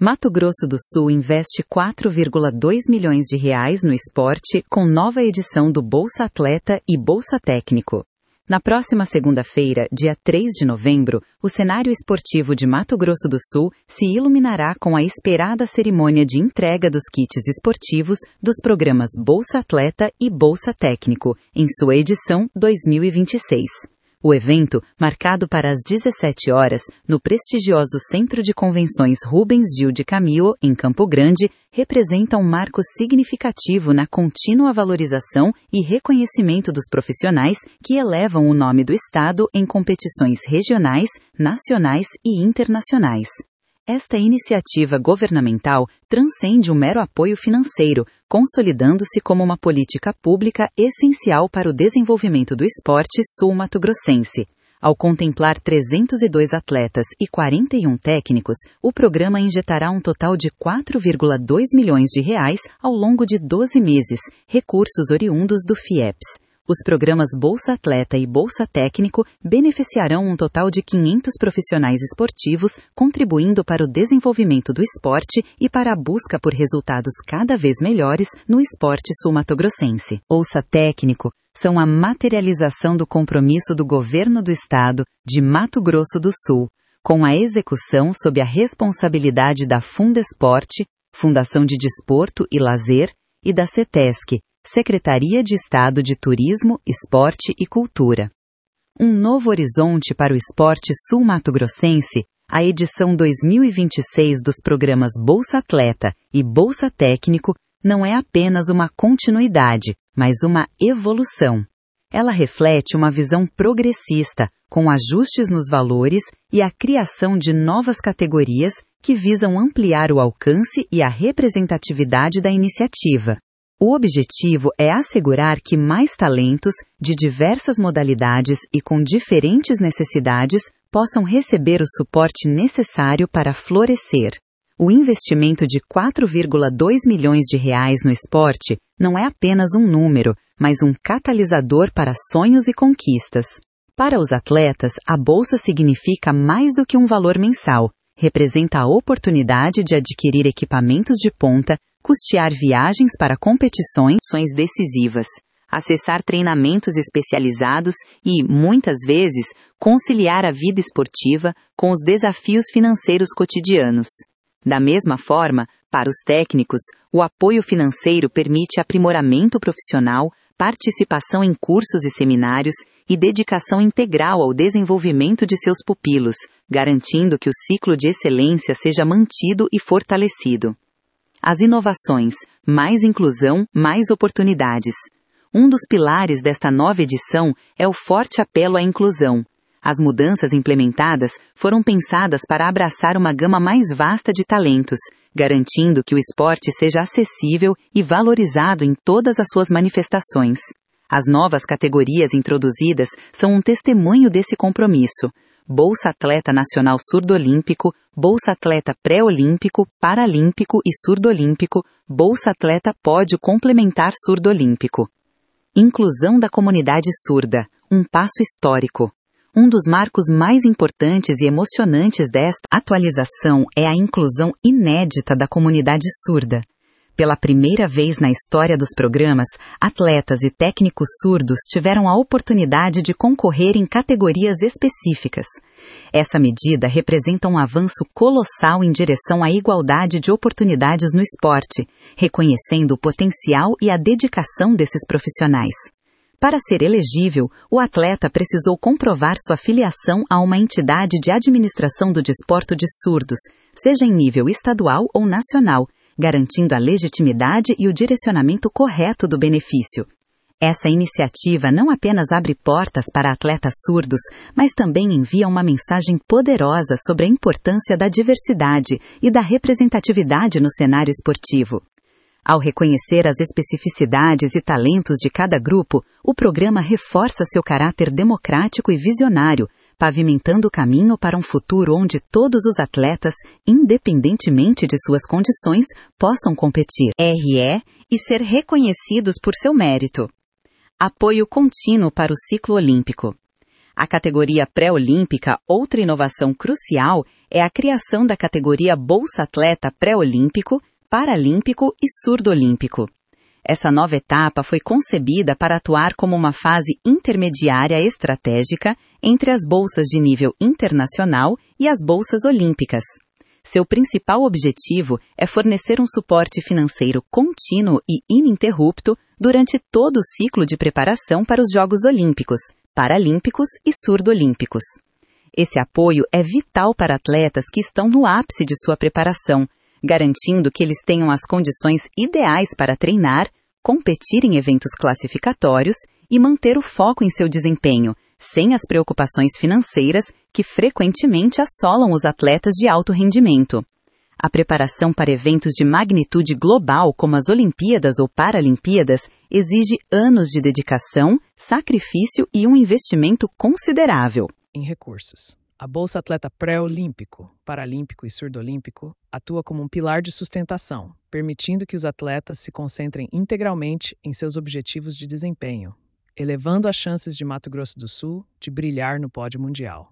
Mato Grosso do Sul investe R$4,2 milhões no esporte com nova edição do Bolsa Atleta e Bolsa Técnico. Na próxima segunda-feira, dia 3 de novembro, o cenário esportivo de Mato Grosso do Sul se iluminará com a esperada cerimônia de entrega dos kits esportivos dos programas Bolsa Atleta e Bolsa Técnico, em sua edição 2026. O evento, marcado para as 17 horas, no prestigioso Centro de Convenções Rubens Gil de Camilo, em Campo Grande, representa um marco significativo na contínua valorização e reconhecimento dos profissionais que elevam o nome do Estado em competições regionais, nacionais e internacionais. Esta iniciativa governamental transcende o mero apoio financeiro, consolidando-se como uma política pública essencial para o desenvolvimento do esporte sul-mato-grossense. Ao contemplar 302 atletas e 41 técnicos, o programa injetará um total de R$4,2 milhões ao longo de 12 meses, recursos oriundos do FIEPS. Os programas Bolsa Atleta e Bolsa Técnico beneficiarão um total de 500 profissionais esportivos, contribuindo para o desenvolvimento do esporte e para a busca por resultados cada vez melhores no esporte sul-mato-grossense. Bolsa Técnico são a materialização do compromisso do Governo do Estado de Mato Grosso do Sul, com a execução sob a responsabilidade da Fundesporte, Fundação de Desporto e Lazer, e da CETESC, Secretaria de Estado de Turismo, Esporte e Cultura. Um novo horizonte para o esporte sul-mato-grossense, a edição 2026 dos programas Bolsa Atleta e Bolsa Técnico não é apenas uma continuidade, mas uma evolução. Ela reflete uma visão progressista, com ajustes nos valores e a criação de novas categorias que visam ampliar o alcance e a representatividade da iniciativa. O objetivo é assegurar que mais talentos, de diversas modalidades e com diferentes necessidades, possam receber o suporte necessário para florescer. O investimento de R$4,2 milhões no esporte não é apenas um número, mas um catalisador para sonhos e conquistas. Para os atletas, a bolsa significa mais do que um valor mensal. Representa a oportunidade de adquirir equipamentos de ponta, custear viagens para competições decisivas, acessar treinamentos especializados e, muitas vezes, conciliar a vida esportiva com os desafios financeiros cotidianos. Da mesma forma, para os técnicos, o apoio financeiro permite aprimoramento profissional, participação em cursos e seminários e dedicação integral ao desenvolvimento de seus pupilos, garantindo que o ciclo de excelência seja mantido e fortalecido. As inovações, mais inclusão, mais oportunidades. Um dos pilares desta nova edição é o forte apelo à inclusão. As mudanças implementadas foram pensadas para abraçar uma gama mais vasta de talentos, garantindo que o esporte seja acessível e valorizado em todas as suas manifestações. As novas categorias introduzidas são um testemunho desse compromisso. Bolsa Atleta Nacional Surdo-Olímpico, Bolsa Atleta Pré-Olímpico, Paralímpico e Surdo-Olímpico, Bolsa Atleta Pódio Complementar Surdo-Olímpico. Inclusão da comunidade surda, um passo histórico. Um dos marcos mais importantes e emocionantes desta atualização é a inclusão inédita da comunidade surda. Pela primeira vez na história dos programas, atletas e técnicos surdos tiveram a oportunidade de concorrer em categorias específicas. Essa medida representa um avanço colossal em direção à igualdade de oportunidades no esporte, reconhecendo o potencial e a dedicação desses profissionais. Para ser elegível, o atleta precisou comprovar sua filiação a uma entidade de administração do desporto de surdos, seja em nível estadual ou nacional, garantindo a legitimidade e o direcionamento correto do benefício. Essa iniciativa não apenas abre portas para atletas surdos, mas também envia uma mensagem poderosa sobre a importância da diversidade e da representatividade no cenário esportivo. Ao reconhecer as especificidades e talentos de cada grupo, o programa reforça seu caráter democrático e visionário, pavimentando o caminho para um futuro onde todos os atletas, independentemente de suas condições, possam competir e ser reconhecidos por seu mérito. Apoio contínuo para o ciclo olímpico. A categoria pré-olímpica, outra inovação crucial, é a criação da categoria Bolsa Atleta Pré-Olímpico, Paralímpico e Surdo-Olímpico. Essa nova etapa foi concebida para atuar como uma fase intermediária estratégica entre as bolsas de nível internacional e as bolsas olímpicas. Seu principal objetivo é fornecer um suporte financeiro contínuo e ininterrupto durante todo o ciclo de preparação para os Jogos Olímpicos, Paralímpicos e Surdo-Olímpicos. Esse apoio é vital para atletas que estão no ápice de sua preparação, garantindo que eles tenham as condições ideais para treinar, competir em eventos classificatórios e manter o foco em seu desempenho, sem as preocupações financeiras que frequentemente assolam os atletas de alto rendimento. A preparação para eventos de magnitude global, como as Olimpíadas ou Paralimpíadas, exige anos de dedicação, sacrifício e um investimento considerável. Em recursos. A Bolsa Atleta Pré-Olímpico, Paralímpico e Surdo-Olímpico atua como um pilar de sustentação, permitindo que os atletas se concentrem integralmente em seus objetivos de desempenho, elevando as chances de Mato Grosso do Sul de brilhar no pódio mundial.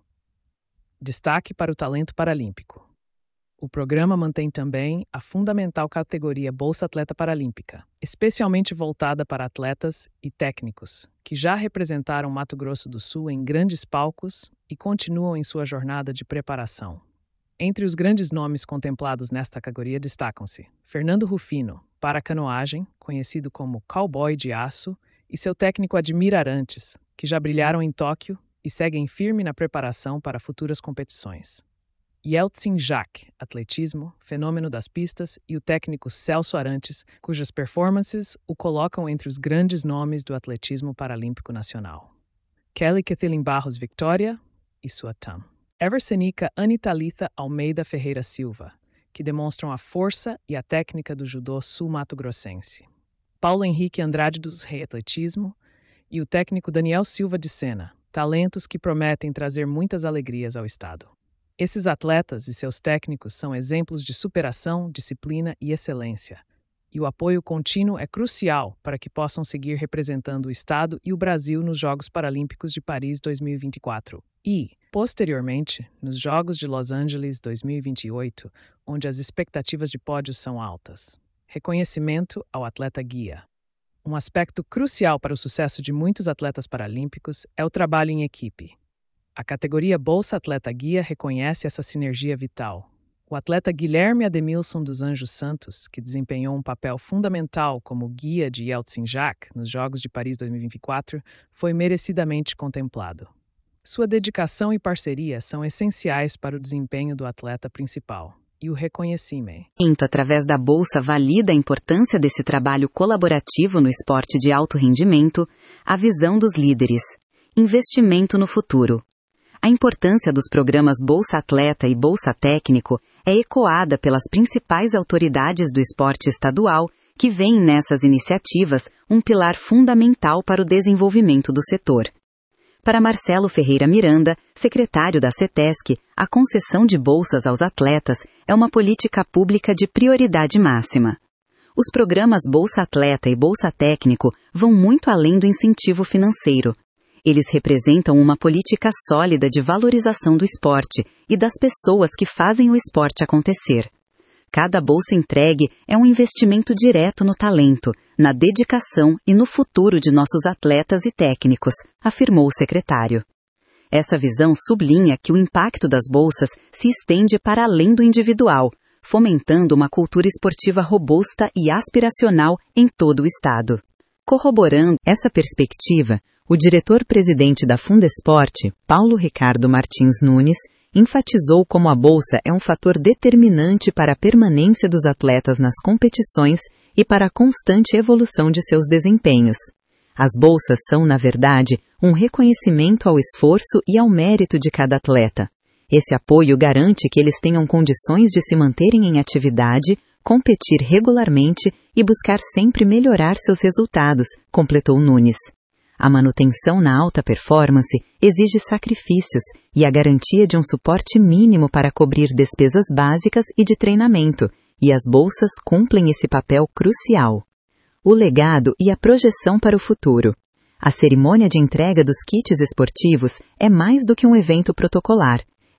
Destaque para o talento paralímpico. O programa mantém também a fundamental categoria Bolsa Atleta Paralímpica, especialmente voltada para atletas e técnicos, que já representaram Mato Grosso do Sul em grandes palcos e continuam em sua jornada de preparação. Entre os grandes nomes contemplados nesta categoria destacam-se Fernando Rufino, para a canoagem, conhecido como Cowboy de Aço, e seu técnico Admir Arantes, que já brilharam em Tóquio e seguem firme na preparação para futuras competições. Yeltsin Jaque, atletismo, fenômeno das pistas, e o técnico Celso Arantes, cujas performances o colocam entre os grandes nomes do atletismo paralímpico nacional. Kelly Kathleen Barros Victoria e sua TAM. Eversenica Anitalitha Almeida Ferreira Silva, que demonstram a força e a técnica do judô sul-mato-grossense. Paulo Henrique Andrade dos Reis Atletismo e o técnico Daniel Silva de Sena, talentos que prometem trazer muitas alegrias ao estado. Esses atletas e seus técnicos são exemplos de superação, disciplina e excelência, e o apoio contínuo é crucial para que possam seguir representando o estado e o Brasil nos Jogos Paralímpicos de Paris 2024 e, posteriormente, nos Jogos de Los Angeles 2028, onde as expectativas de pódio são altas. Reconhecimento ao atleta guia. Um aspecto crucial para o sucesso de muitos atletas paralímpicos é o trabalho em equipe. A categoria Bolsa Atleta Guia reconhece essa sinergia vital. O atleta Guilherme Ademilson dos Anjos Santos, que desempenhou um papel fundamental como guia de Yeltsin Jaque nos Jogos de Paris 2024, foi merecidamente contemplado. Sua dedicação e parceria são essenciais para o desempenho do atleta principal. E o reconhecimento. Através da Bolsa valida a importância desse trabalho colaborativo no esporte de alto rendimento, a visão dos líderes. Investimento no futuro. A importância dos programas Bolsa Atleta e Bolsa Técnico é ecoada pelas principais autoridades do esporte estadual, que veem nessas iniciativas um pilar fundamental para o desenvolvimento do setor. Para Marcelo Ferreira Miranda, secretário da CETESC, a concessão de bolsas aos atletas é uma política pública de prioridade máxima. Os programas Bolsa Atleta e Bolsa Técnico vão muito além do incentivo financeiro. Eles representam uma política sólida de valorização do esporte e das pessoas que fazem o esporte acontecer. Cada bolsa entregue é um investimento direto no talento, na dedicação e no futuro de nossos atletas e técnicos, afirmou o secretário. Essa visão sublinha que o impacto das bolsas se estende para além do individual, fomentando uma cultura esportiva robusta e aspiracional em todo o estado. Corroborando essa perspectiva, o diretor-presidente da Fundesporte, Paulo Ricardo Martins Nunes, enfatizou como a bolsa é um fator determinante para a permanência dos atletas nas competições e para a constante evolução de seus desempenhos. As bolsas são, na verdade, um reconhecimento ao esforço e ao mérito de cada atleta. Esse apoio garante que eles tenham condições de se manterem em atividade, competir regularmente e buscar sempre melhorar seus resultados, completou Nunes. A manutenção na alta performance exige sacrifícios e a garantia de um suporte mínimo para cobrir despesas básicas e de treinamento, e as bolsas cumprem esse papel crucial. O legado e a projeção para o futuro. A cerimônia de entrega dos kits esportivos é mais do que um evento protocolar.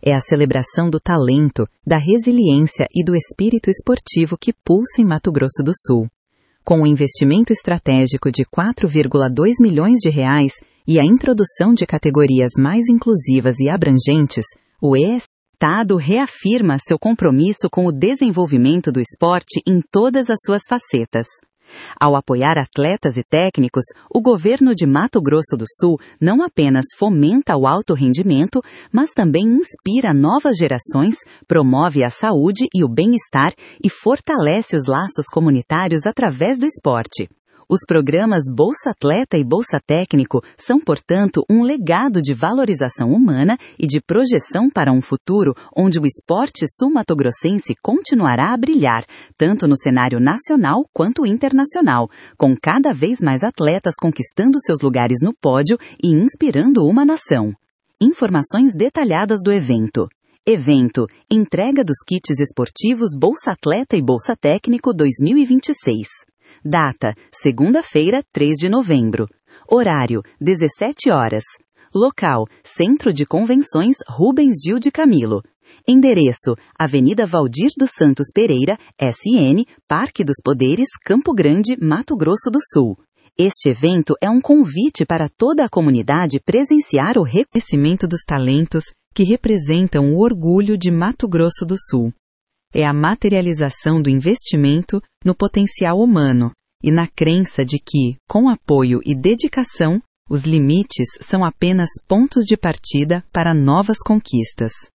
É a celebração do talento, da resiliência e do espírito esportivo que pulsa em Mato Grosso do Sul. Com um investimento estratégico de 4,2 milhões de reais e a introdução de categorias mais inclusivas e abrangentes, o Estado reafirma seu compromisso com o desenvolvimento do esporte em todas as suas facetas. Ao apoiar atletas e técnicos, o governo de Mato Grosso do Sul não apenas fomenta o alto rendimento, mas também inspira novas gerações, promove a saúde e o bem-estar e fortalece os laços comunitários através do esporte. Os programas Bolsa Atleta e Bolsa Técnico são, portanto, um legado de valorização humana e de projeção para um futuro onde o esporte sul-matogrossense continuará a brilhar, tanto no cenário nacional quanto internacional, com cada vez mais atletas conquistando seus lugares no pódio e inspirando uma nação. Informações detalhadas do evento. Evento: entrega dos kits esportivos Bolsa Atleta e Bolsa Técnico 2026. Data: segunda-feira, 3 de novembro. Horário: 17 horas. Local: Centro de Convenções Rubens Gil de Camilo. Endereço: Avenida Valdir dos Santos Pereira, SN, Parque dos Poderes, Campo Grande, Mato Grosso do Sul. Este evento é um convite para toda a comunidade presenciar o reconhecimento dos talentos que representam o orgulho de Mato Grosso do Sul. É a materialização do investimento no potencial humano e na crença de que, com apoio e dedicação, os limites são apenas pontos de partida para novas conquistas.